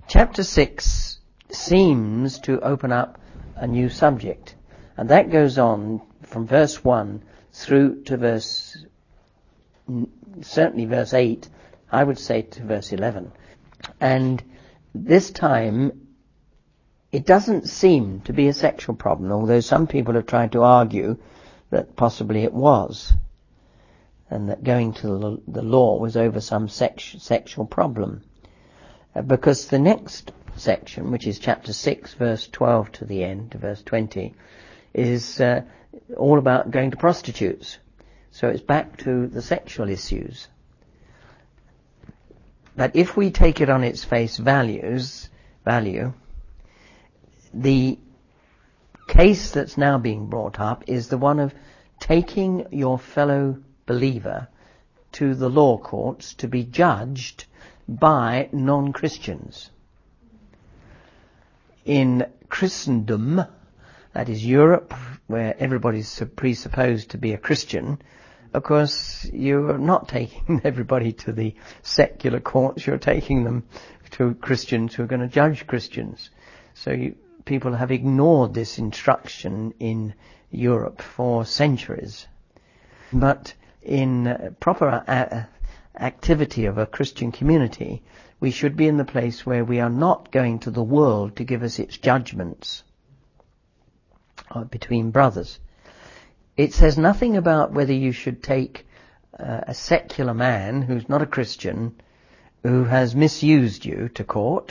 Chapter 6 seems to open up a new subject, and that goes on from verse 1 through to certainly verse 8, I would say to verse 11. And this time, it doesn't seem to be a sexual problem, although some people have tried to argue that possibly it was, and that going to the law was over some sexual problem. Because the next section, which is chapter 6, verse 12 to the end, to verse 20, is all about going to prostitutes. So it's back to the sexual issues. But if we take it on its face value, the case that's now being brought up is the one of taking your fellow believer to the law courts to be judged by non-Christians. In Christendom, that is Europe, where everybody's presupposed to be a Christian, of course, you're not taking everybody to the secular courts, you're taking them to Christians who are going to judge Christians. So people have ignored this instruction in Europe for centuries. But in proper activity of a Christian community, we should be in the place where we are not going to the world to give us its judgments between brothers. It says nothing about whether you should take a secular man who's not a Christian, who has misused you, to court.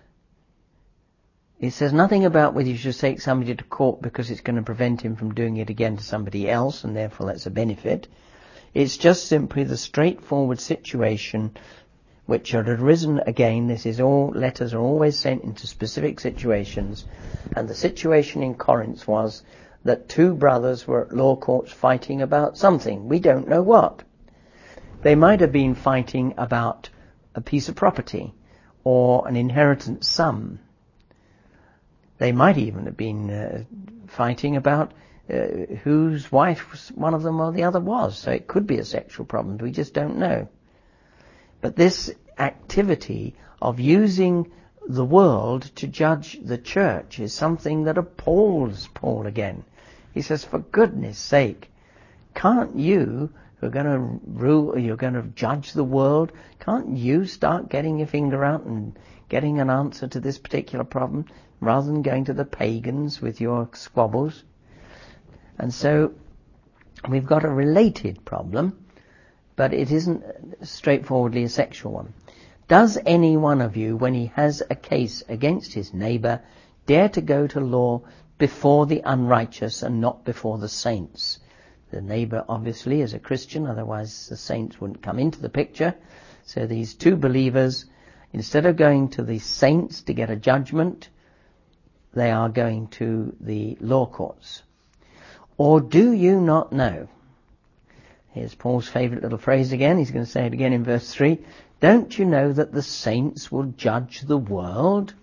It says nothing about whether you should take somebody to court because it's going to prevent him from doing it again to somebody else, and therefore that's a benefit. It's just simply the straightforward situation which had arisen again. This is all, letters are always sent into specific situations, and the situation in Corinth was that two brothers were at law courts fighting about something. We don't know what. They might have been fighting about a piece of property or an inheritance sum. They might even have been fighting about whose wife one of them or the other was. So it could be a sexual problem. We just don't know. But this activity of using the world to judge the church is something that appalls Paul again. He says, for goodness sake, can't you, who are going to rule, you're going to judge the world, can't you start getting your finger out and getting an answer to this particular problem, rather than going to the pagans with your squabbles? And so we've got a related problem, but it isn't straightforwardly a sexual one. Does any one of you, when he has a case against his neighbour, dare to go to law before the unrighteous and not before the saints? The neighbour obviously is a Christian, otherwise the saints wouldn't come into the picture. So these two believers, instead of going to the saints to get a judgment, they are going to the law courts. Or do you not know? Here's Paul's favourite little phrase again. He's going to say it again in verse 3. Don't you know that the saints will judge the world?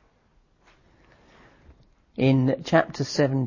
In chapter 7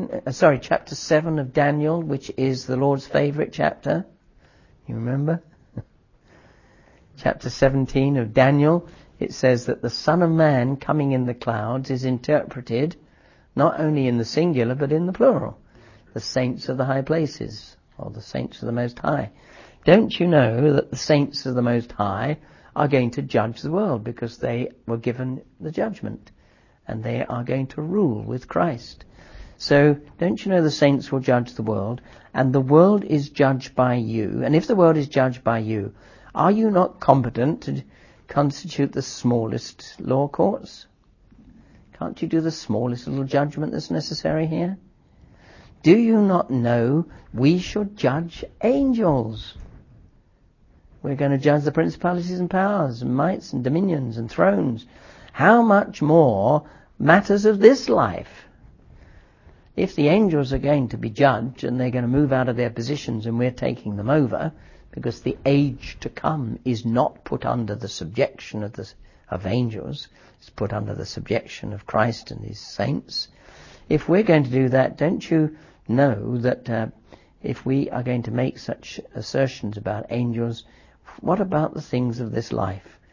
of Daniel, which is the Lord's favourite chapter. You remember? Chapter 17 of Daniel, it says that the Son of Man coming in the clouds is interpreted not only in the singular but in the plural. The saints of the high places, or the saints of the Most High. Don't you know that the saints of the Most High are going to judge the world because they were given the judgment and they are going to rule with Christ? So don't you know the saints will judge the world, and the world is judged by you? And if the world is judged by you, are you not competent to constitute the smallest law courts? Can't you do the smallest little judgment that's necessary here? Do you not know we should judge angels? We're going to judge the principalities and powers and mights and dominions and thrones. How much more matters of this life? If the angels are going to be judged and they're going to move out of their positions and we're taking them over, because the age to come is not put under the subjection of angels, it's put under the subjection of Christ and his saints. If we're going to do that, don't you know that if we are going to make such assertions about angels, what about the things of this life?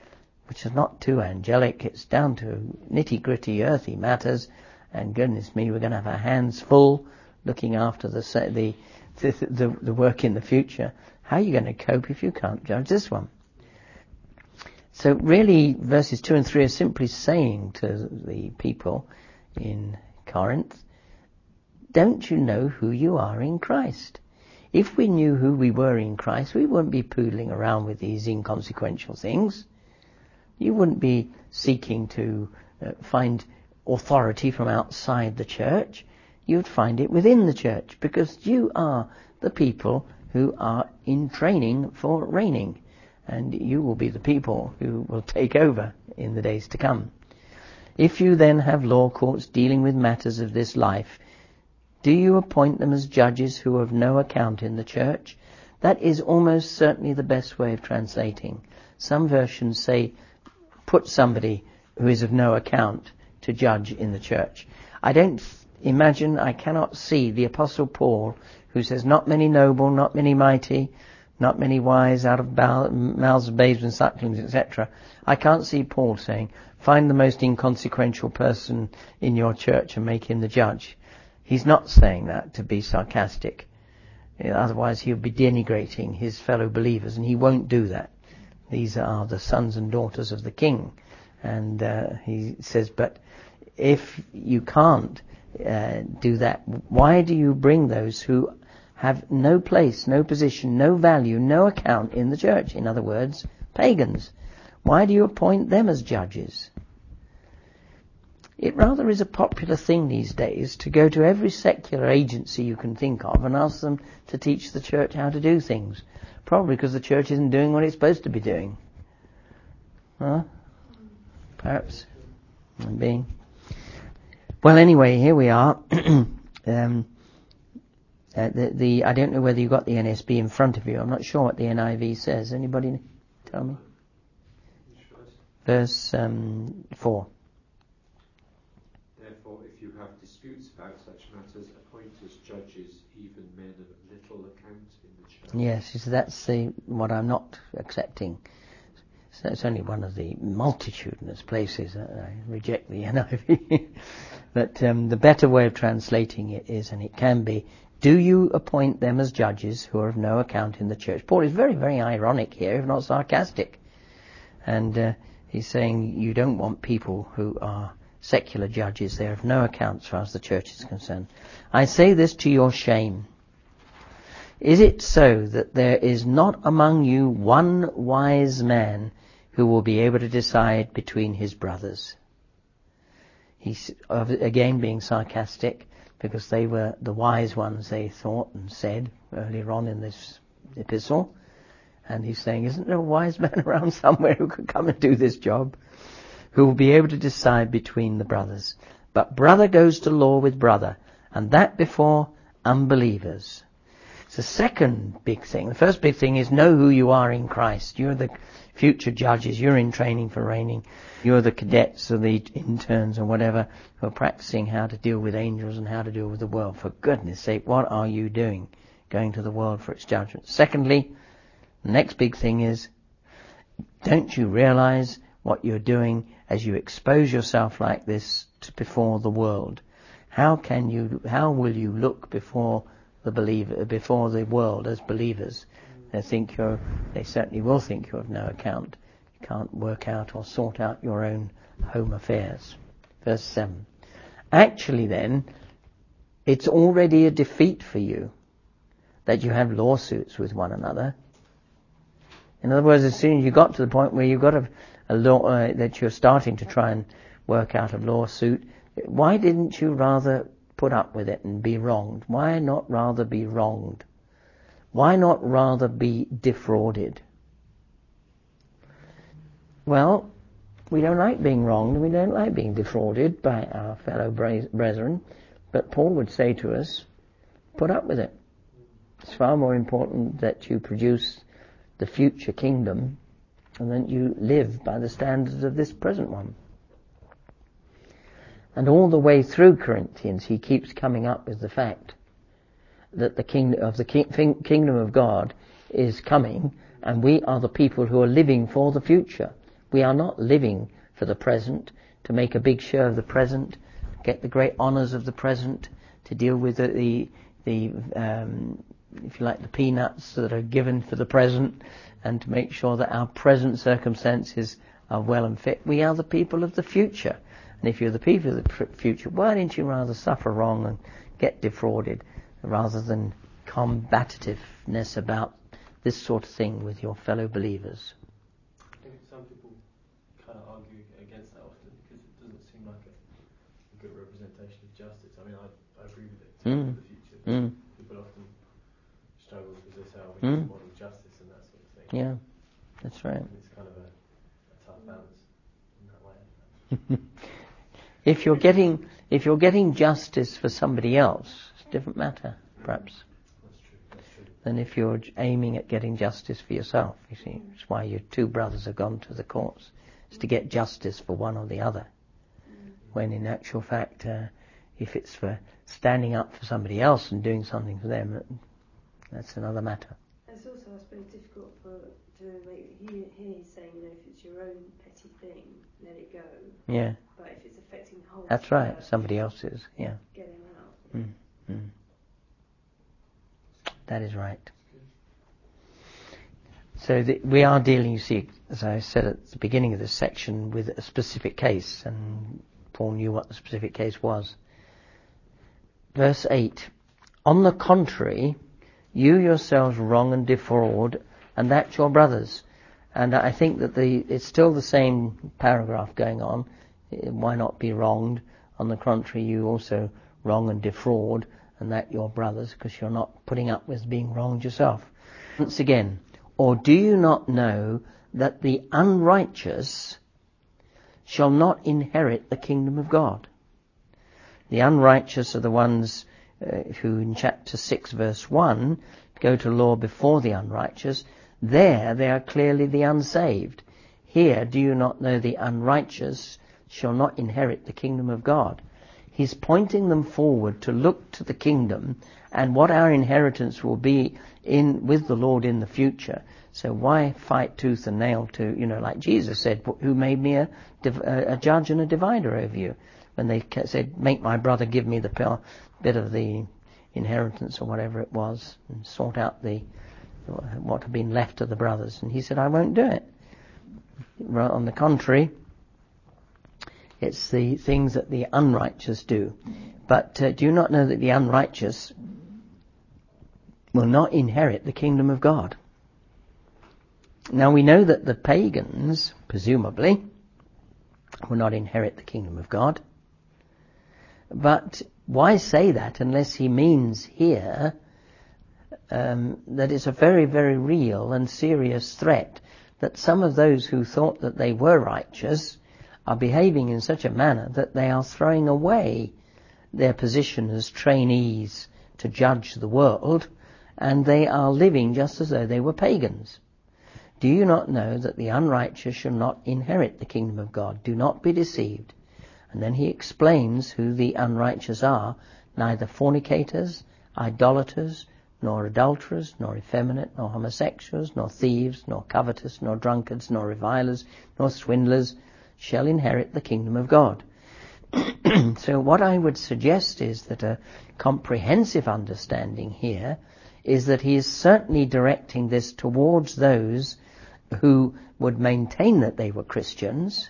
which is not too angelic. It's down to nitty-gritty earthy matters, and goodness me, we're going to have our hands full looking after the work in the future. How are you going to cope if you can't judge this one? So really, verses 2 and 3 are simply saying to the people in Corinth, don't you know who you are in Christ? If we knew who we were in Christ, we wouldn't be poodling around with these inconsequential things. You wouldn't be seeking to find authority from outside the church. You would find it within the church, because you are the people who are in training for reigning. And you will be the people who will take over in the days to come. If you then have law courts dealing with matters of this life, do you appoint them as judges who are of no account in the church? That is almost certainly the best way of translating. Some versions say, put somebody who is of no account to judge in the church. I cannot see the Apostle Paul, who says, not many noble, not many mighty, not many wise out of mouths of babes and sucklings, etc. I can't see Paul saying, find the most inconsequential person in your church and make him the judge. He's not saying that to be sarcastic. Otherwise he would be denigrating his fellow believers, and he won't do that. These are the sons and daughters of the King. And he says, but if you can't do that, why do you bring those who have no place, no position, no value, no account in the church? In other words, pagans. Why do you appoint them as judges? It rather is a popular thing these days to go to every secular agency you can think of and ask them to teach the church how to do things. Probably because the church isn't doing what it's supposed to be doing. Huh? Perhaps. Maybe. Well, anyway, here we are. I don't know whether you got the NSB in front of you. I'm not sure what the NIV says. Anybody tell me? Verse 4. Therefore, if you have disputes about such matters, appoint as judges even men of little account in the church. Yes, that's what I'm not accepting. So it's only one of the multitudinous places that I reject the NIV. But the better way of translating it is, and it can be, do you appoint them as judges who are of no account in the church? Paul is very, very ironic here, if not sarcastic. And he's saying you don't want people who are secular judges. They're of no account as far as the church is concerned. I say this to your shame. Is it so that there is not among you one wise man who will be able to decide between his brothers? He's again being sarcastic, because they were the wise ones, they thought and said earlier on in this epistle. And he's saying, isn't there a wise man around somewhere who could come and do this job? Who will be able to decide between the brothers. But brother goes to law with brother, and that before unbelievers. It's the second big thing. The first big thing is know who you are in Christ. You're the future judges. You're in training for reigning. You're the cadets or the interns or whatever who are practicing how to deal with angels and how to deal with the world. For goodness sake, what are you doing? Going to the world for its judgment. Secondly, the next big thing is, don't you realize what you're doing as you expose yourself like this before the world? How will you look before the world as believers? They certainly will think you're of no account. You can't work out or sort out your own home affairs. Verse 7. Actually then, it's already a defeat for you that you have lawsuits with one another. In other words, as soon as you got to the point where you've got a law that you're starting to try and work out a lawsuit, why didn't you rather put up with it and be wronged? Why not rather be wronged? Why not rather be defrauded? Well, we don't like being wronged, and we don't like being defrauded by our fellow brethren, but Paul would say to us, put up with it. It's far more important that you produce the future kingdom and that you live by the standards of this present one. And all the way through Corinthians, he keeps coming up with the fact that the kingdom of God is coming, and we are the people who are living for the future. We are not living for the present, to make a big show of the present, get the great honours of the present, to deal with the if you like, the peanuts that are given for the present, and to make sure that our present circumstances are well and fit. We are the people of the future. And if you're the people of the future, why don't you rather suffer wrong and get defrauded rather than combativeness about this sort of thing with your fellow believers? I think some people kind of argue against that often because it doesn't seem like a good representation of justice. I mean, I agree with it. It's for the future. But people often struggle because they say, oh, we need model justice and that sort of thing. Yeah, that's right. And it's kind of a tough balance in that way. If you're getting justice for somebody else, it's a different matter, perhaps, That's true. than if you're aiming at getting justice for yourself. You see, it's why your two brothers have gone to the courts. It's to get justice for one or the other. When in actual fact, if it's for standing up for somebody else and doing something for them, that's another matter. It's also, I suppose, difficult to make. Here he's saying, if it's your own petty thing, let it go. Yeah. But if it's affecting the whole. That's right. Somebody else's. Yeah. Get him out. That is right. So we are dealing, you see, as I said at the beginning of this section, with a specific case, and Paul knew what the specific case was. Verse 8, on the contrary, you yourselves wrong and defraud, and that's your brothers. And I think that it's still the same paragraph going on. Why not be wronged? On the contrary, you also wrong and defraud, and that your brothers, because you're not putting up with being wronged yourself. Once again, or do you not know that the unrighteous shall not inherit the kingdom of God? The unrighteous are the ones who in chapter 6 verse 1 go to law before the unrighteous. There they are clearly the unsaved. Here, do you not know the unrighteous shall not inherit the kingdom of God? He's pointing them forward to look to the kingdom and what our inheritance will be with the Lord in the future. So why fight tooth and nail to, like Jesus said, who made me a judge and a divider over you? When they said, make my brother give me the bit of the inheritance or whatever it was, and sort out what had been left of the brothers. And he said, I won't do it. On the contrary, it's the things that the unrighteous do. But do you not know that the unrighteous will not inherit the kingdom of God? Now we know that the pagans, presumably, will not inherit the kingdom of God. But why say that unless he means here that it's a very, very real and serious threat that some of those who thought that they were righteous are behaving in such a manner that they are throwing away their position as trainees to judge the world, and they are living just as though they were pagans. Do you not know that the unrighteous shall not inherit the kingdom of God? Do not be deceived. And then he explains who the unrighteous are: neither fornicators, idolaters, nor adulterers, nor effeminate, nor homosexuals, nor thieves, nor covetous, nor drunkards, nor revilers, nor swindlers shall inherit the kingdom of God. So what I would suggest is that a comprehensive understanding here is that he is certainly directing this towards those who would maintain that they were Christians,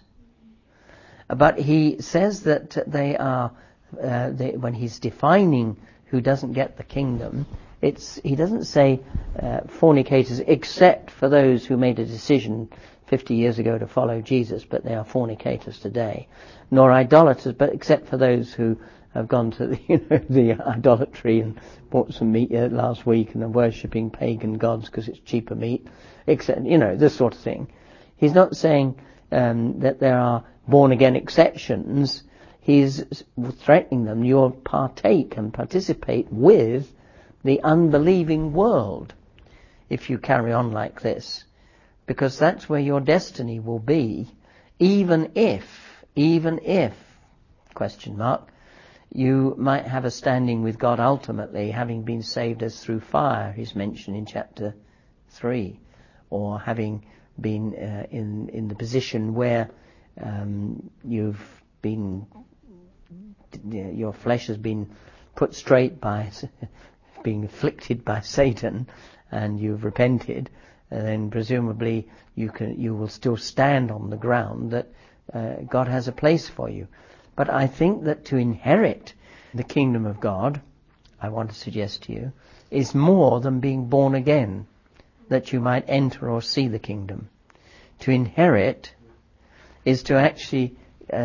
but he says that they are, when he's defining who doesn't get the kingdom, he doesn't say fornicators except for those who made a decision 50 years ago to follow Jesus, but they are fornicators today, nor idolaters, but except for those who have gone to the idolatry and bought some meat last week and are worshipping pagan gods because it's cheaper meat, except, this sort of thing. He's not saying that there are born-again exceptions. He's threatening them. You'll partake and participate with the unbelieving world if you carry on like this, because that's where your destiny will be, even if, you might have a standing with God ultimately, having been saved as through fire, is mentioned in chapter 3, or having been in the position where you've been, your flesh has been put straight by being afflicted by Satan, and you've repented, then presumably you will still stand on the ground that God has a place for you. But I think that to inherit the kingdom of God, I want to suggest to you, is more than being born again, that you might enter or see the kingdom. To inherit is to actually,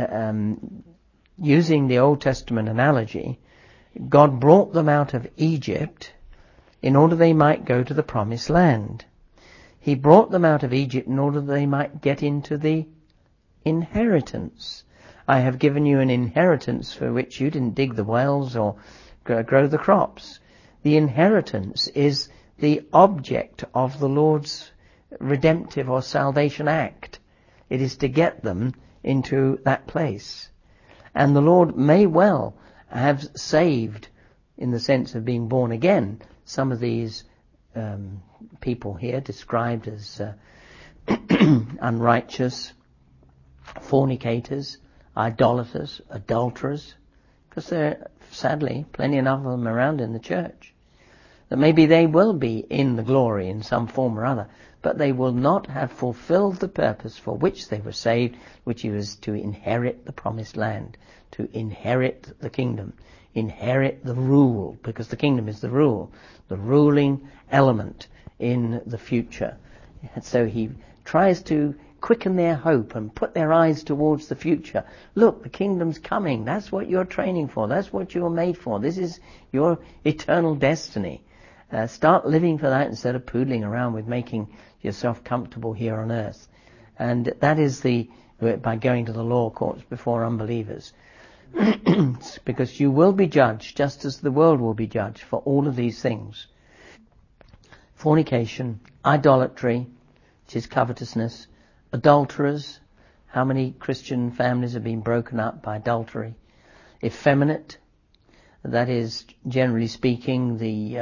using the Old Testament analogy, God brought them out of Egypt in order they might go to the promised land. He brought them out of Egypt in order they might get into the inheritance. I have given you an inheritance for which you didn't dig the wells or grow the crops. The inheritance is the object of the Lord's redemptive or salvation act. It is to get them into that place. And the Lord may well have saved, in the sense of being born again, some of these people here described as unrighteous, fornicators, idolaters, adulterers, because there are sadly plenty enough of them around in the church. That maybe they will be in the glory in some form or other, but they will not have fulfilled the purpose for which they were saved, which was to inherit the promised land, to inherit the kingdom, inherit the rule, because the kingdom is the rule, the ruling element in the future. And so he tries to quicken their hope and put their eyes towards the future. Look, the kingdom's coming. That's what you're training for. That's what you're made for. This is your eternal destiny. Start living for that instead of poodling around with making yourself comfortable here on earth. And that is by going to the law courts before unbelievers. Because you will be judged just as the world will be judged for all of these things. Fornication, idolatry, which is covetousness, adulterers. How many Christian families have been broken up by adultery? Effeminate, that is, generally speaking,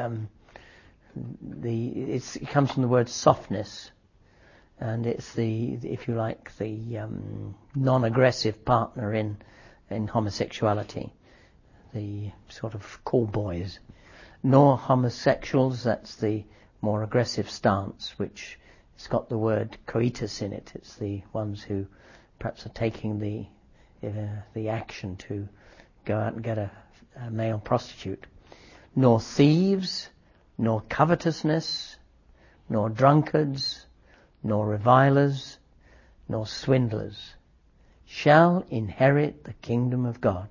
it comes from the word softness, and it's if you like, the non-aggressive partner in homosexuality, the sort of call boys. Nor homosexuals, that's the more aggressive stance, which it's got the word coitus in it. It's the ones who perhaps are taking the action to go out and get a male prostitute. Nor thieves, nor covetousness, nor drunkards, nor revilers, nor swindlers shall inherit the kingdom of God.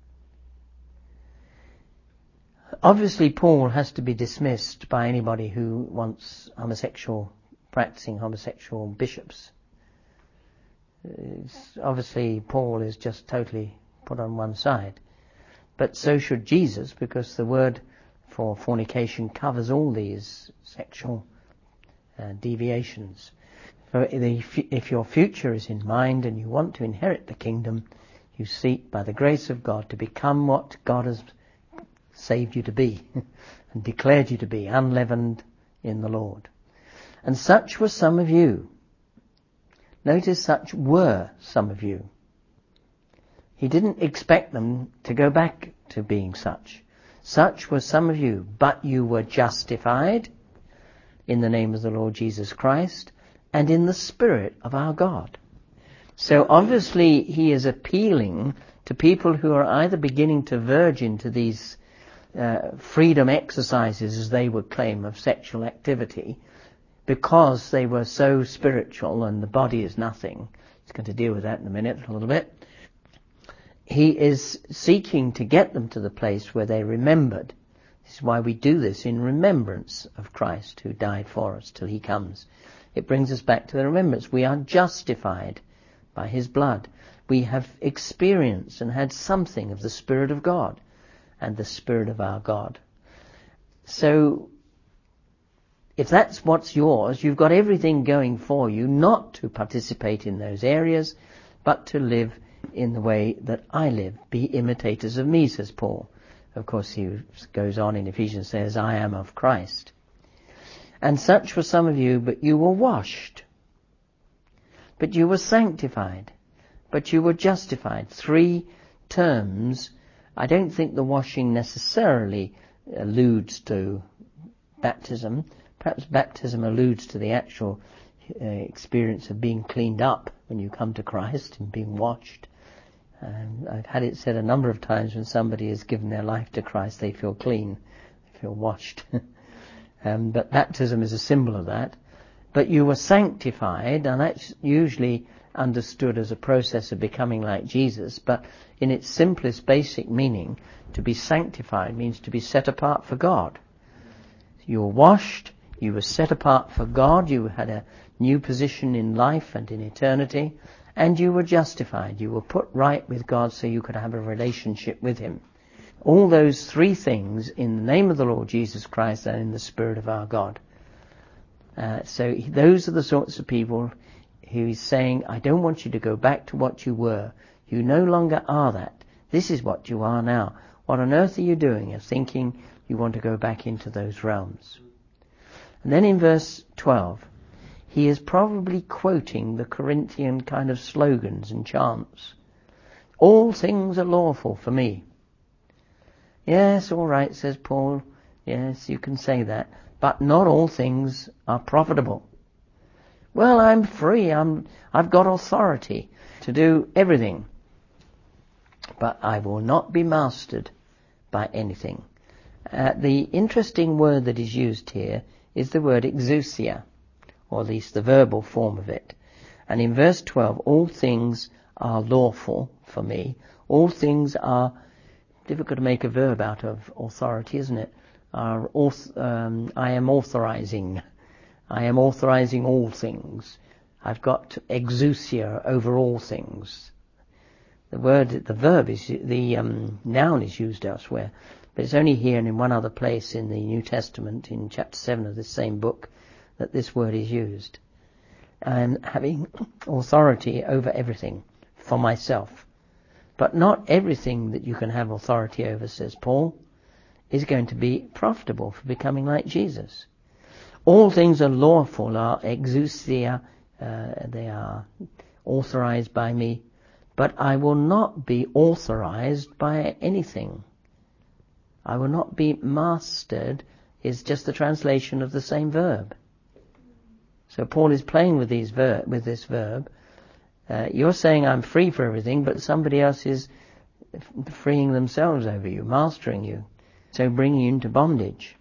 Obviously, Paul has to be dismissed by anybody who wants practicing homosexual bishops. Obviously, Paul is just totally put on one side. But so should Jesus, because the word for fornication covers all these sexual deviations. So if your future is in mind and you want to inherit the kingdom, you seek by the grace of God to become what God has saved you to be and declared you to be, unleavened in the Lord. And such were some of you. Notice, such were some of you. He didn't expect them to go back to being such. Such were some of you, but you were justified in the name of the Lord Jesus Christ and in the Spirit of our God. So obviously he is appealing to people who are either beginning to verge into these freedom exercises, as they would claim, of sexual activity, because they were so spiritual and the body is nothing. He's going to deal with that in a minute, a little bit. He is seeking to get them to the place where they remembered. This is why we do this, in remembrance of Christ who died for us till he comes. It brings us back to the remembrance. We are justified by his blood. We have experienced and had something of the Spirit of God and the Spirit of our God. So, if that's what's yours, you've got everything going for you not to participate in those areas, but to live in the way that I live. Be imitators of me, says Paul. Of course, he goes on in Ephesians, says, I am of Christ. And such were some of you, but you were washed. but you were sanctified, but you were justified. 3 terms. I don't think the washing necessarily alludes to baptism. Perhaps baptism alludes to the actual experience of being cleaned up when you come to Christ and being washed. I've had it said a number of times when somebody has given their life to Christ, they feel clean, they feel washed. But baptism is a symbol of that. But you were sanctified, and that's usually understood as a process of becoming like Jesus, but in its simplest basic meaning, to be sanctified means to be set apart for God. You were washed, you were set apart for God, you had a new position in life and in eternity, and you were justified. You were put right with God so you could have a relationship with Him. All those 3 things in the name of the Lord Jesus Christ and in the Spirit of our God. So those are the sorts of people who He's saying, I don't want you to go back to what you were. You no longer are that. This is what you are now. What on earth are you doing? You're thinking you want to go back into those realms. And then in verse 12, he is probably quoting the Corinthian kind of slogans and chants. All things are lawful for me. Yes, all right, says Paul. Yes, you can say that. But not all things are profitable. Well, I'm free. I've got authority to do everything. But I will not be mastered by anything. The interesting word that is used here is the word exousia, or at least the verbal form of it. And in verse 12, all things are lawful for me. All things are, difficult to make a verb out of authority, isn't it? I am authorizing. I am authorizing all things. I've got exousia over all things. The noun is used elsewhere, but it's only here and in one other place in the New Testament, in chapter 7 of this same book, that this word is used. And having authority over everything for myself. But not everything that you can have authority over, says Paul, is going to be profitable for becoming like Jesus. All things are lawful, are exousia, they are authorized by me, but I will not be authorized by anything. I will not be mastered is just the translation of the same verb. So Paul is playing with this verb. You're saying I'm free for everything, but somebody else is freeing themselves over you, mastering you, so bringing you into bondage.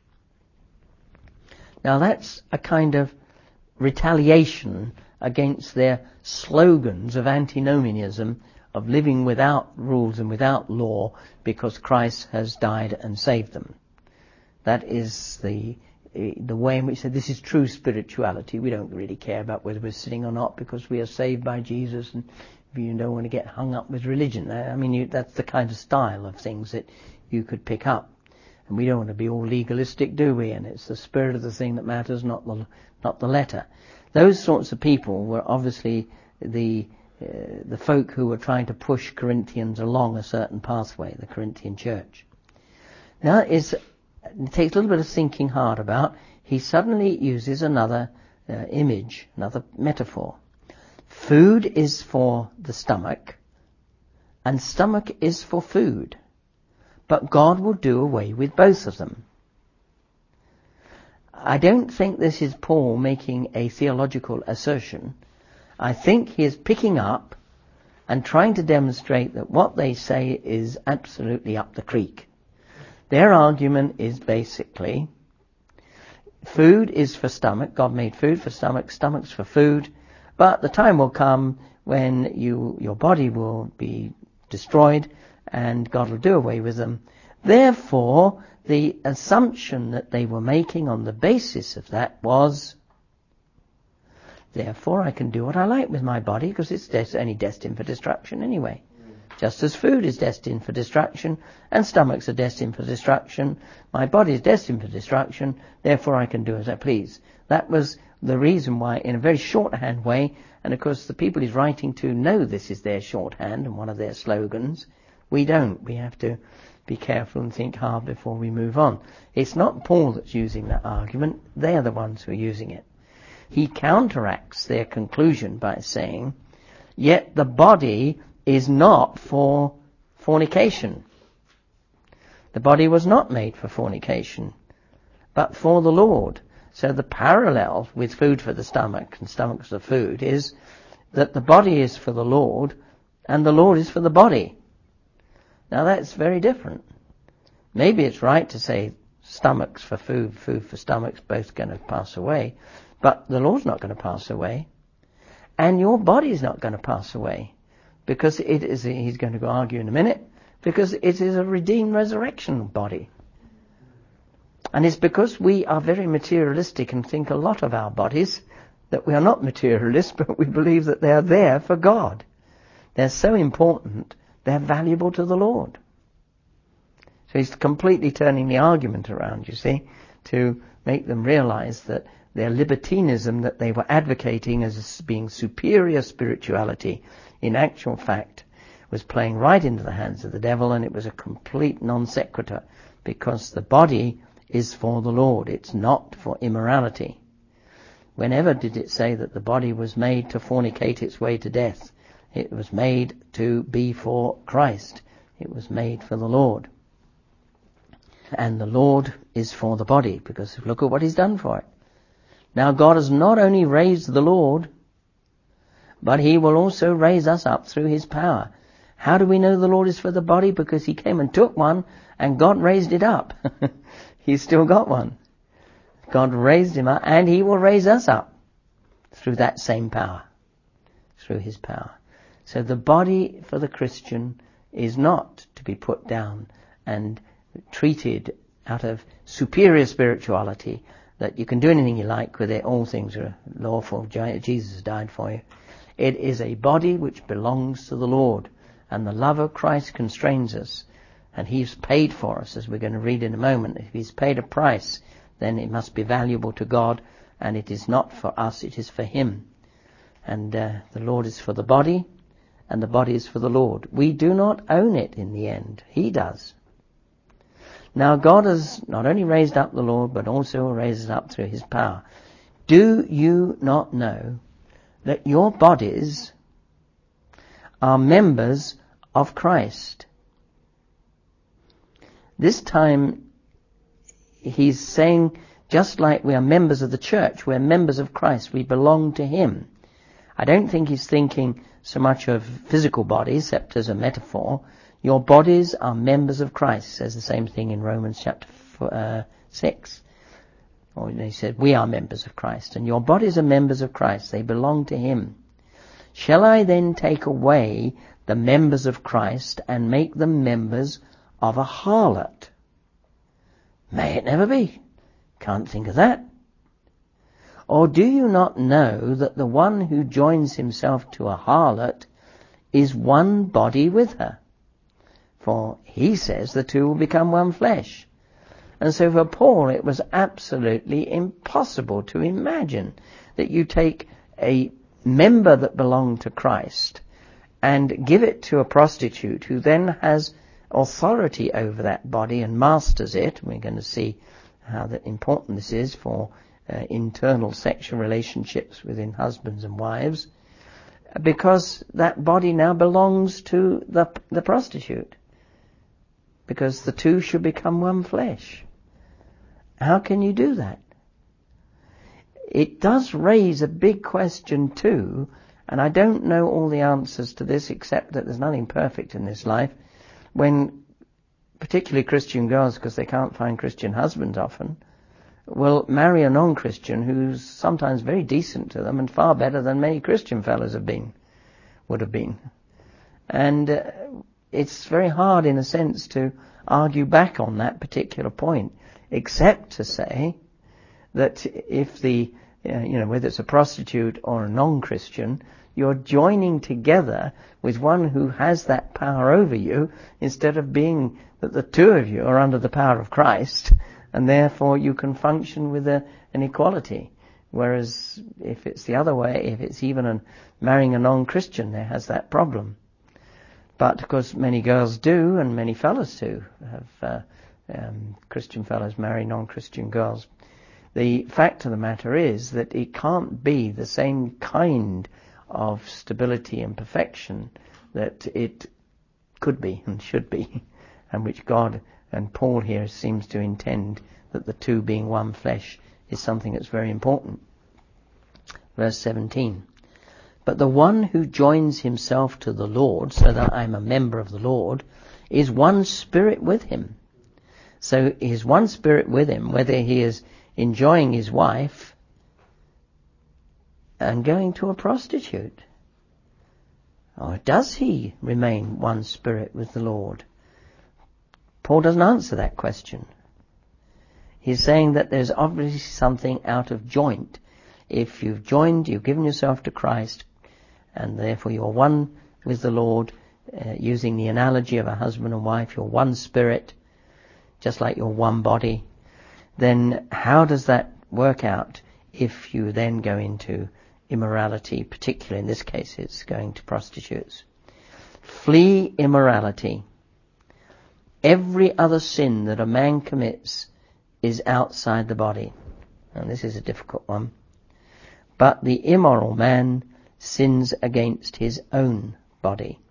Now that's a kind of retaliation against their slogans of antinomianism, of living without rules and without law because Christ has died and saved them. That is the way in which this is true spirituality. We don't really care about whether we're sinning or not because we are saved by Jesus, and you don't want to get hung up with religion. I mean, that's the kind of style of things that you could pick up. And we don't want to be all legalistic, do we? And it's the spirit of the thing that matters, not the letter. Those sorts of people were obviously the folk who were trying to push Corinthians along a certain pathway, the Corinthian church. Now it takes a little bit of thinking hard about. He suddenly uses another image, another metaphor. Food is for the stomach, and stomach is for food. But God will do away with both of them. I don't think this is Paul making a theological assertion. I think he is picking up and trying to demonstrate that what they say is absolutely up the creek. Their argument is basically, food is for stomach. God made food for stomach. Stomach's for food. But the time will come when your body will be destroyed and God will do away with them. Therefore, the assumption that they were making on the basis of that was, therefore I can do what I like with my body because it's only destined for destruction anyway. Just as food is destined for destruction and stomachs are destined for destruction, my body is destined for destruction, therefore I can do as I please. That was the reason why, in a very shorthand way, and of course the people he's writing to know this is their shorthand and one of their slogans. We don't. We have to be careful and think hard before we move on. It's not Paul that's using that argument. They are the ones who are using it. he counteracts their conclusion by saying, yet the body is not for fornication. The body was not made for fornication, but for the Lord. So the parallel with food for the stomach and stomach for the food is that the body is for the Lord and the Lord is for the body. Now that's very different. Maybe it's right to say stomachs for food, food for stomachs, both going to pass away, but the Lord's not going to pass away, and your body's not going to pass away, because it is, he's going to go argue in a minute, because it is a redeemed resurrection body. And it's because we are very materialistic and think a lot of our bodies that we are not materialists, but we believe that they are there for God. They're so important, they're valuable to the Lord. So he's completely turning the argument around, you see, to make them realize that their libertinism that they were advocating as being superior spirituality, in actual fact, was playing right into the hands of the devil, and it was a complete non sequitur, because the body is for the Lord. It's not for immorality. Whenever did it say that the body was made to fornicate its way to death? It was made to be for Christ. It was made for the Lord. And the Lord is for the body, because look at what he's done for it. Now God has not only raised the Lord, but he will also raise us up through his power. How do we know the Lord is for the body? Because he came and took one and God raised it up. He's still got one. God raised him up, and he will raise us up through that same power, through his power. So the body for the Christian is not to be put down and treated out of superior spirituality, that you can do anything you like with it, all things are lawful, Jesus died for you. It is a body which belongs to the Lord, and the love of Christ constrains us, and he's paid for us, as we're going to read in a moment. If he's paid a price, then it must be valuable to God, and it is not for us, it is for him. And the Lord is for the body, and the body is for the Lord. We do not own it in the end. He does. Now God has not only raised up the Lord, but also raises up through his power. Do you not know that your bodies are members of Christ? This time he's saying, just like we are members of the church, we're members of Christ, we belong to him. I don't think he's thinking so much of physical bodies, except as a metaphor. Your bodies are members of Christ, says the same thing in Romans chapter 6. Or he said, we are members of Christ, and your bodies are members of Christ, they belong to him. Shall I then take away the members of Christ and make them members of a harlot? May it never be. Can't think of that. Or do you not know that the one who joins himself to a harlot is one body with her? For he says the two will become one flesh. And so for Paul it was absolutely impossible to imagine that you take a member that belonged to Christ and give it to a prostitute who then has authority over that body and masters it. We're going to see how important this is for internal sexual relationships within husbands and wives, because that body now belongs to the prostitute, because the two should become one flesh. How can you do that? It does raise a big question too, and I don't know all the answers to this, except that there's nothing perfect in this life. When particularly Christian girls, because they can't find Christian husbands often, will marry a non-Christian who's sometimes very decent to them and far better than many Christian fellows would have been. And it's very hard in a sense to argue back on that particular point, except to say that if whether it's a prostitute or a non-Christian, you're joining together with one who has that power over you, instead of being that the two of you are under the power of Christ, and therefore you can function with an equality. Whereas if it's the other way, if it's even marrying a non-Christian, there has that problem. But of course many girls do, and many fellows do, have Christian fellows marry non-Christian girls. the fact of the matter is that it can't be the same kind of stability and perfection that it could be and should be, and which God and Paul here seems to intend, that the two being one flesh is something that's very important. Verse 17. But the one who joins himself to the Lord, so that I'm a member of the Lord, is one spirit with him. So he's one spirit with him, whether he is enjoying his wife and going to a prostitute. Or does he remain one spirit with the Lord? Paul doesn't answer that question. He's saying that there's obviously something out of joint. If you've joined, you've given yourself to Christ, and therefore you're one with the Lord, using the analogy of a husband and wife, you're one spirit, just like you're one body, then how does that work out if you then go into immorality? Particularly in this case, it's going to prostitutes. Flee immorality. Every other sin that a man commits is outside the body. And this is a difficult one. But the immoral man sins against his own body.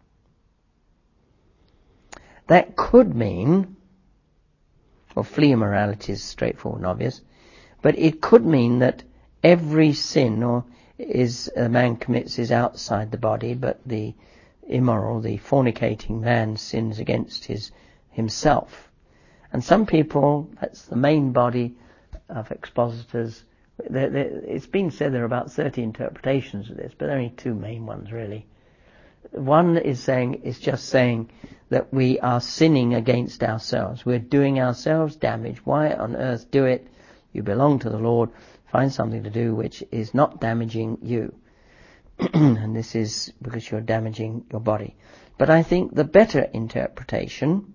That could mean, well, flee immorality is straightforward and obvious, but it could mean that every sin a man commits is outside the body, but the immoral, the fornicating man, sins against himself. And some people, that's the main body of expositors. It's been said there are about 30 interpretations of this, but only two main ones really. One is just saying that we are sinning against ourselves. We're doing ourselves damage. Why on earth do it? You belong to the Lord. Find something to do which is not damaging you. And this is because you're damaging your body. But I think the better interpretation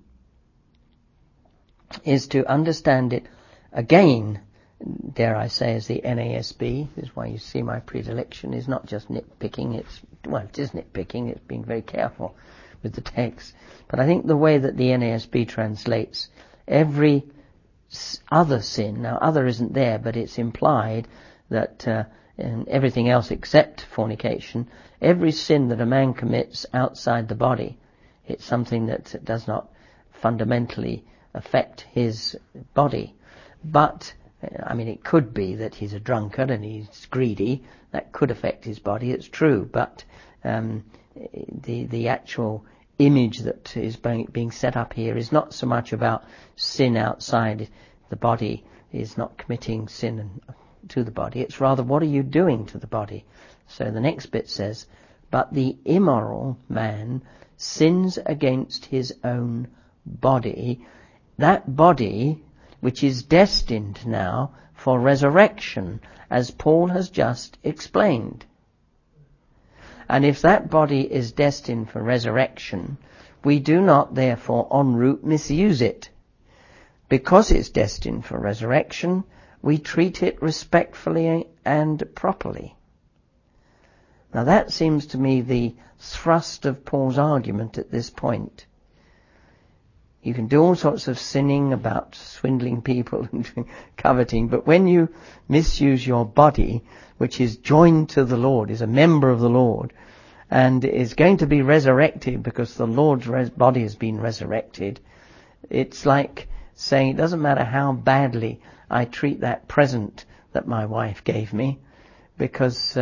is to understand it again, dare I say, as the NASB. This is why you see my predilection is not just nitpicking. It is nitpicking. It's being very careful with the text. But I think the way that the NASB translates every other sin, now other isn't there, but it's implied that in everything else except fornication, every sin that a man commits outside the body, it's something that does not fundamentally affect his body. But it could be that he's a drunkard and he's greedy. That could affect his body. It's true, but the actual image that is being set up here is not so much about sin outside the body, is not committing sin to the body. It's rather, what are you doing to the body? So the next bit says, but the immoral man sins against his own body. That body which is destined now for resurrection, as Paul has just explained. And if that body is destined for resurrection, we do not therefore en route misuse it. Because it's destined for resurrection, we treat it respectfully and properly. Now that seems to me the thrust of Paul's argument at this point. You can do all sorts of sinning about swindling people and coveting, but when you misuse your body, which is joined to the Lord, is a member of the Lord, and is going to be resurrected because the Lord's body has been resurrected, it's like saying it doesn't matter how badly I treat that present that my wife gave me, because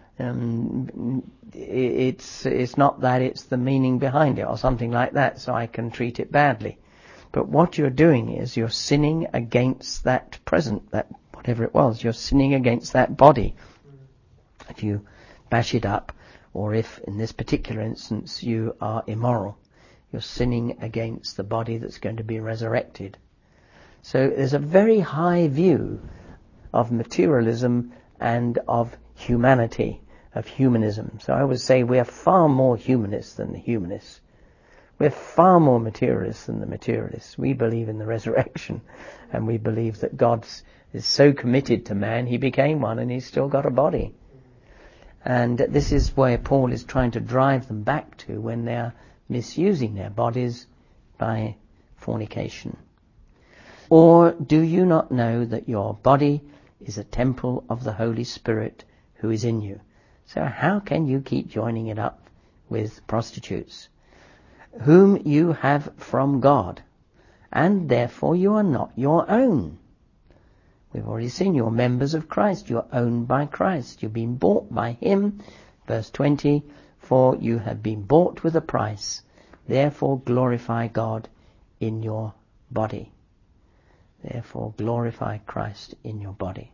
it's not that, it's the meaning behind it or something like that, so I can treat it badly. But what you're doing is you're sinning against that present, that whatever it was, you're sinning against that body. If you bash it up, or if in this particular instance you are immoral, you're sinning against the body that's going to be resurrected. So there's a very high view of materialism and of humanity, of humanism. So I would say we're far more humanists than the humanists. We're far more materialists than the materialists. We believe in the resurrection, and we believe that God is so committed to man, he became one and he's still got a body. And this is where Paul is trying to drive them back to when they're misusing their bodies by fornication. Or do you not know that your body is a temple of the Holy Spirit who is in you. So how can you keep joining it up with prostitutes? Whom you have from God, and therefore you are not your own. We've already seen you're members of Christ. You're owned by Christ. You've been bought by Him. Verse 20, for you have been bought with a price. Therefore glorify God in your body. Therefore glorify Christ in your body.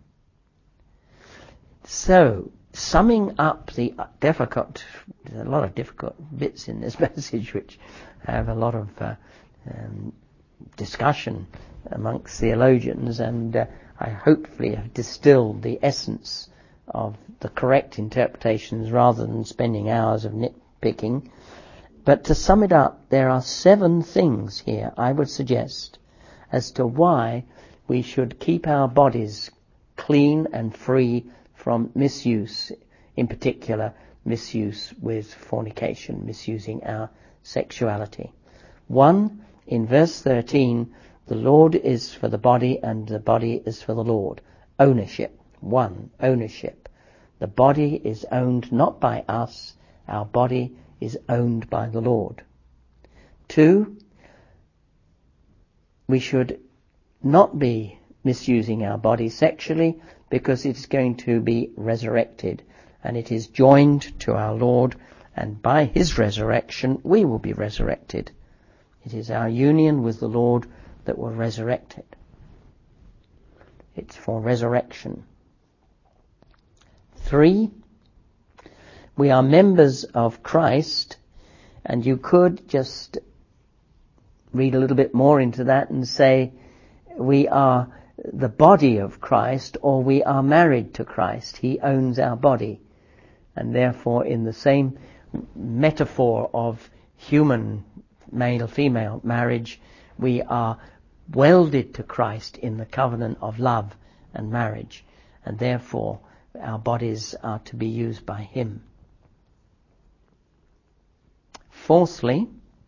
So, summing up the difficult, there's a lot of difficult bits in this passage which have a lot of discussion amongst theologians, and I hopefully have distilled the essence of the correct interpretations rather than spending hours of nitpicking. But to sum it up, there are 7 things here I would suggest as to why we should keep our bodies clean and free from misuse, in particular misuse with fornication, misusing our sexuality. 1, in verse 13, the Lord is for the body and the body is for the Lord. Ownership. 1, ownership. The body is owned not by us, our body is owned by the Lord. 2, we should not be misusing our body sexually, because it is going to be resurrected, and it is joined to our Lord, and by His resurrection we will be resurrected. It is our union with the Lord that will resurrect it. It's for resurrection. 3, we are members of Christ, and you could just read a little bit more into that and say we are the body of Christ, or we are married to Christ. He owns our body, and therefore in the same metaphor of human male-female marriage, we are welded to Christ in the covenant of love and marriage, and therefore our bodies are to be used by Him. Fourthly,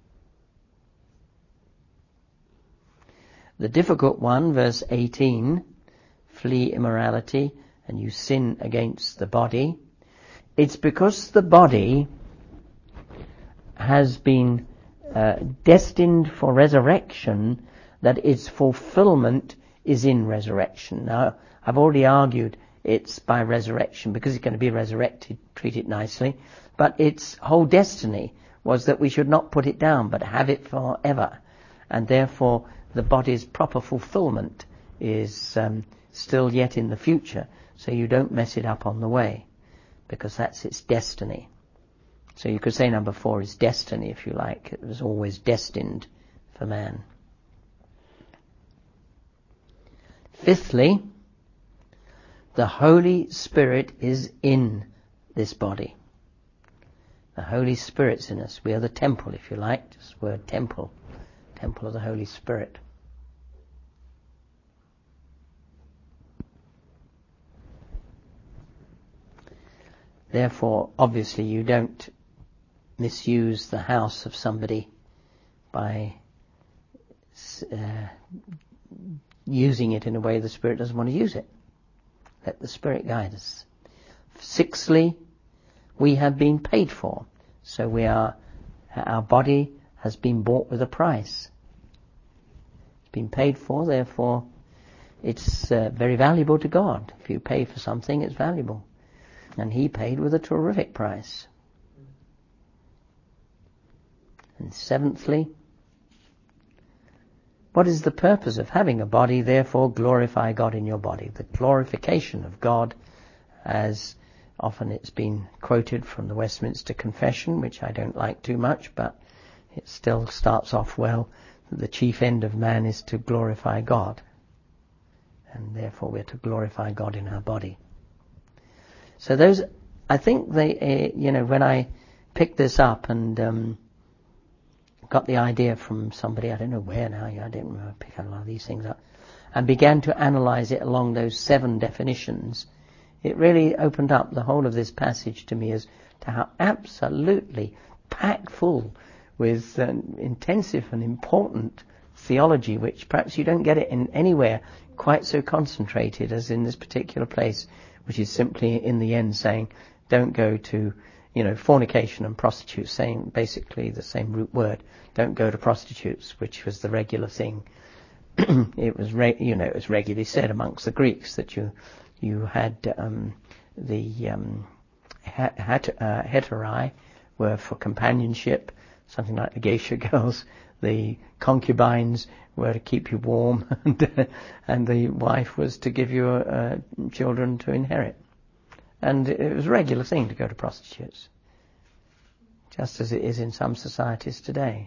the difficult one, verse 18, flee immorality and you sin against the body. It's because the body has been destined for resurrection that its fulfillment is in resurrection. Now, I've already argued it's by resurrection because it's going to be resurrected, treat it nicely, but its whole destiny was that we should not put it down but have it forever, and therefore the body's proper fulfillment is still yet in the future, so you don't mess it up on the way, because that's its destiny. So you could say number 4 is destiny, if you like. It was always destined for man. Fifthly, the Holy Spirit is in this body. The Holy Spirit's in us. We are the temple, if you like, just the word temple. Temple of the Holy Spirit. Therefore, obviously, you don't misuse the house of somebody by using it in a way the Spirit doesn't want to use it. Let the Spirit guide us. Sixthly, we have been paid for. So our body has been bought with a price. It's been paid for, therefore it's very valuable to God. If you pay for something, it's valuable. And He paid with a terrific price. And seventhly, what is the purpose of having a body? Therefore glorify God in your body. The glorification of God, as often it's been quoted from the Westminster Confession, which I don't like too much, but it still starts off well, that the chief end of man is to glorify God. And therefore we're to glorify God in our body. So those, I think they, when I picked this up and got the idea from somebody, I don't know where now, I didn't remember, pick a lot of these things up, and began to analyze it along those 7 definitions, it really opened up the whole of this passage to me as to how absolutely packed full with intensive and important theology, which perhaps you don't get it in anywhere quite so concentrated as in this particular place, which is simply in the end saying, don't go to, fornication and prostitutes, saying basically the same root word. Don't go to prostitutes, which was the regular thing. It was, it was regularly said amongst the Greeks that you had the heterai were for companionship, something like the geisha girls. The concubines were to keep you warm, and the wife was to give you children to inherit. And it was a regular thing to go to prostitutes, just as it is in some societies today.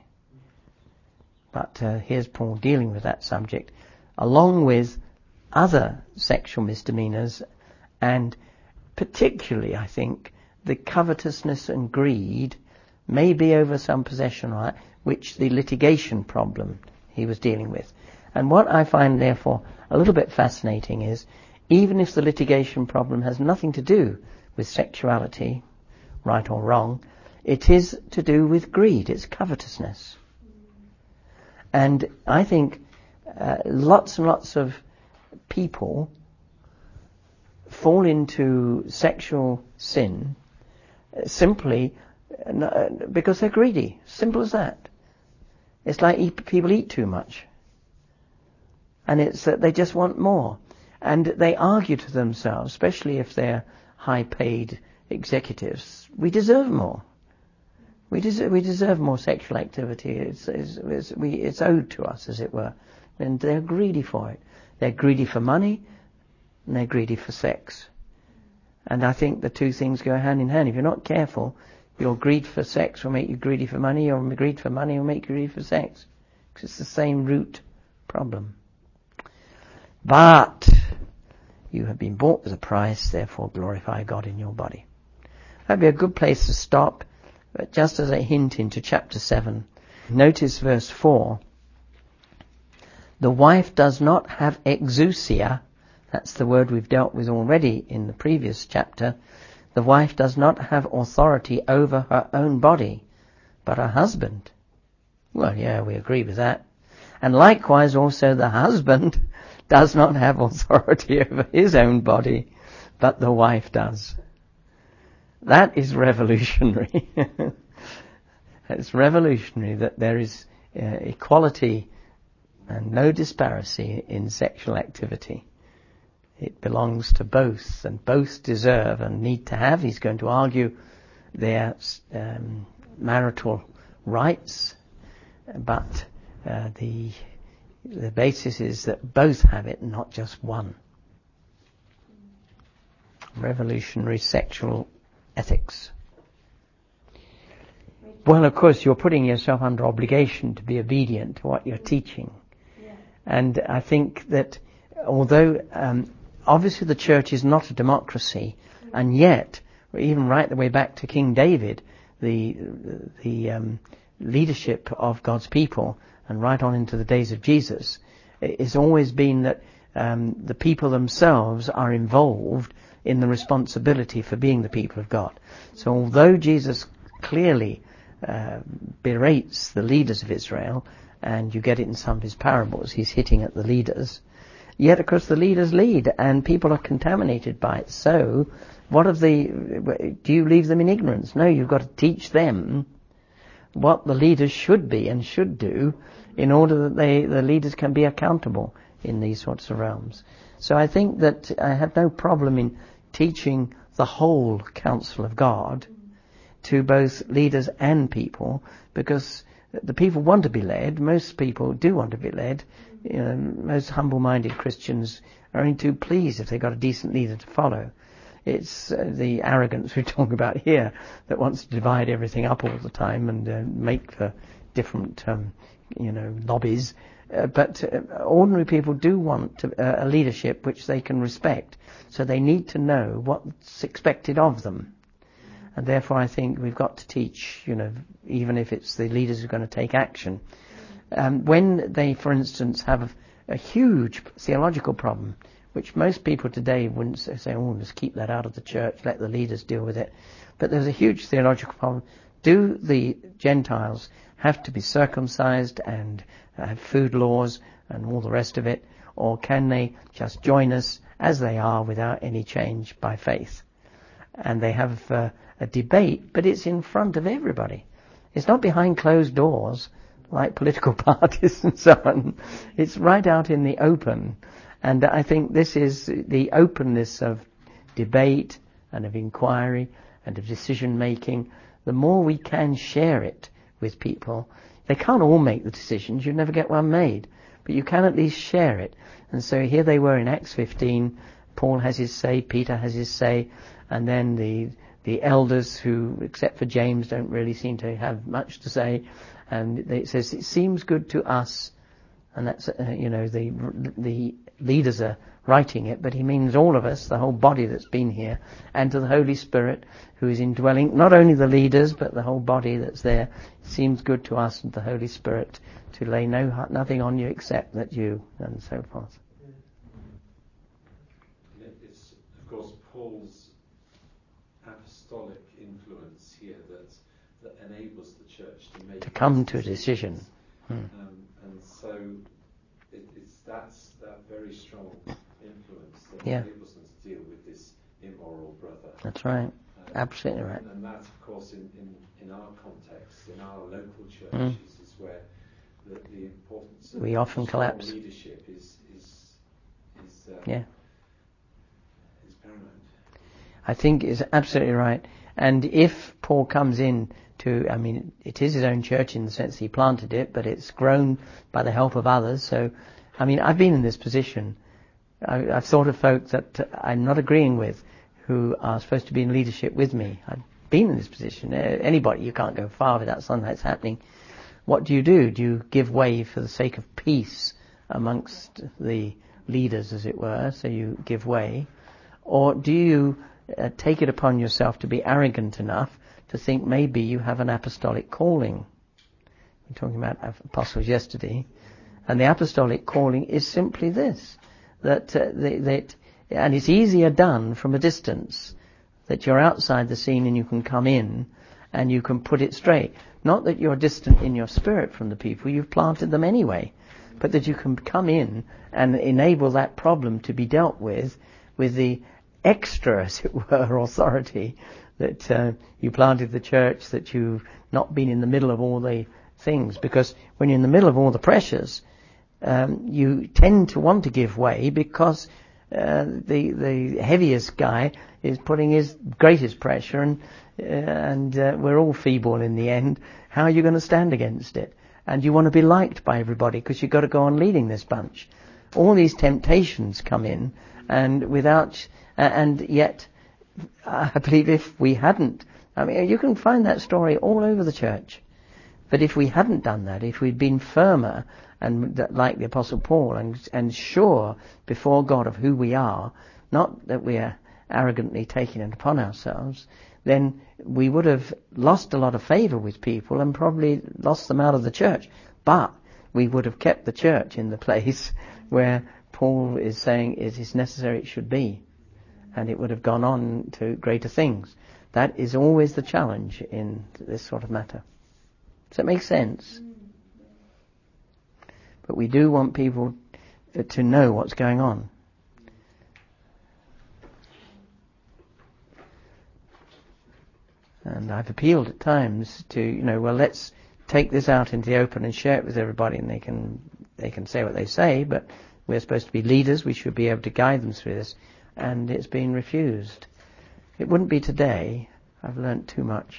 But here's Paul dealing with that subject, along with other sexual misdemeanors, and particularly, I think, the covetousness and greed, maybe over some possession right, which the litigation problem he was dealing with. And what I find, therefore, a little bit fascinating is, even if the litigation problem has nothing to do with sexuality, right or wrong, it is to do with greed, it's covetousness. And I think lots and lots of people fall into sexual sin simply because they're greedy. Simple as that. It's like people eat too much. And it's that they just want more. And they argue to themselves, especially if they're high-paid executives, we deserve more. We deserve more sexual activity. It's owed to us, as it were. And they're greedy for it. They're greedy for money, and they're greedy for sex. And I think the two things go hand in hand. If you're not careful, your greed for sex will make you greedy for money, or greed for money will make you greedy for sex. Because it's the same root problem. But you have been bought with a price, therefore glorify God in your body. That'd be a good place to stop. But just as a hint into chapter 7, notice verse 4. The wife does not have exousia. That's the word we've dealt with already in the previous chapter. The wife does not have authority over her own body, but her husband. Well, yeah, we agree with that. And likewise also the husband does not have authority over his own body, but the wife does. That is revolutionary. It's revolutionary that there is equality and no disparity in sexual activity. It belongs to both, and both deserve and need to have. He's going to argue their marital rights, but the basis is that both have it, not just one. Revolutionary sexual ethics. Well, of course, you're putting yourself under obligation to be obedient to what you're teaching. Yeah. And I think that although obviously the church is not a democracy, and yet, even right the way back to King David, the leadership of God's people, and right on into the days of Jesus, it's always been that the people themselves are involved in the responsibility for being the people of God. So although Jesus clearly berates the leaders of Israel, and you get it in some of his parables, he's hitting at the leaders, yet of course the leaders lead, and people are contaminated by it. So do you leave them in ignorance? No, you've got to teach them what the leaders should be and should do in order that the leaders can be accountable in these sorts of realms. So I think that I have no problem in teaching the whole counsel of God to both leaders and people, because the people want to be led. Most people do want to be led. Most humble-minded Christians are only too pleased if they've got a decent leader to follow. It's the arrogance we're talking about here that wants to divide everything up all the time and make the different, lobbies. But ordinary people do want a leadership which they can respect. So they need to know what's expected of them. And therefore I think we've got to teach, even if it's the leaders who are going to take action. When they, for instance, have a huge theological problem, which most people today wouldn't say, let's keep that out of the church, let the leaders deal with it. But there's a huge theological problem. do the Gentiles have to be circumcised and have food laws and all the rest of it, or can they just join us as they are without any change by faith? And they have a debate, but it's in front of everybody. It's not behind closed doors like political parties and so on. It's right out in the open. And I think this is the openness of debate and of inquiry and of decision making. The more we can share it with people, they can't all make the decisions, you never get one made, but you can at least share it. And so here they were in Acts 15, Paul has his say, Peter has his say, and then the elders, who, except for James, don't really seem to have much to say, and it says, it seems good to us, and that's, the leaders are writing it, but he means all of us, the whole body that's been here, and to the Holy Spirit, who is indwelling, not only the leaders, but the whole body that's there. It seems good to us and the Holy Spirit to lay nothing on you except that you, and so forth. It's, of course, Paul's apostolic influence here that enables the church to come to a decision. And so it's that very strong influence that enables them to deal with this immoral brother. That's right. Absolutely right. And that, of course, in our context, in our local churches, is where the importance of we often collapse. Leadership is paramount. I think is absolutely right. And if Paul comes in it is his own church in the sense he planted it, but it's grown by the help of others. So, I've been in this position. I've thought of folk that I'm not agreeing with, who are supposed to be in leadership with me. I've been in this position. Anybody, you can't go far without something that's happening. What do? Do you give way for the sake of peace amongst the leaders, as it were, so you give way? Or do you take it upon yourself to be arrogant enough to think maybe you have an apostolic calling? We're talking about apostles yesterday. And the apostolic calling is simply this, that and it's easier done from a distance, that you're outside the scene and you can come in and you can put it straight. Not that you're distant in your spirit from the people, you've planted them anyway, but that you can come in and enable that problem to be dealt with the extra, as it were, authority that you planted the church, that you've not been in the middle of all the things. Because when you're in the middle of all the pressures, you tend to want to give way because the heaviest guy is putting his greatest pressure, and we're all feeble in the end. How are you going to stand against it? And you want to be liked by everybody because you've got to go on leading this bunch. All these temptations come in, and yet I believe if we hadn't, you can find that story all over the church. But if we hadn't done that, if we'd been firmer and like the Apostle Paul and sure before God of who we are, not that we are arrogantly taking it upon ourselves, then we would have lost a lot of favour with people and probably lost them out of the church. But we would have kept the church in the place where Paul is saying it is necessary it should be. And it would have gone on to greater things. That is always the challenge in this sort of matter. Does that make sense? But we do want people to know what's going on. And I've appealed at times to, let's take this out into the open and share it with everybody, and they can say what they say, but we're supposed to be leaders, we should be able to guide them through this. And it's been refused. It wouldn't be today. I've learnt too much.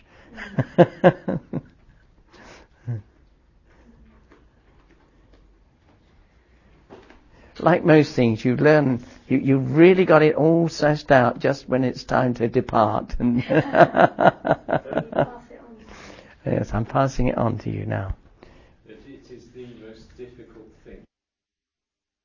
Like most things, you learn, you really got it all sussed out just when it's time to depart. Yes, I'm passing it on to you now.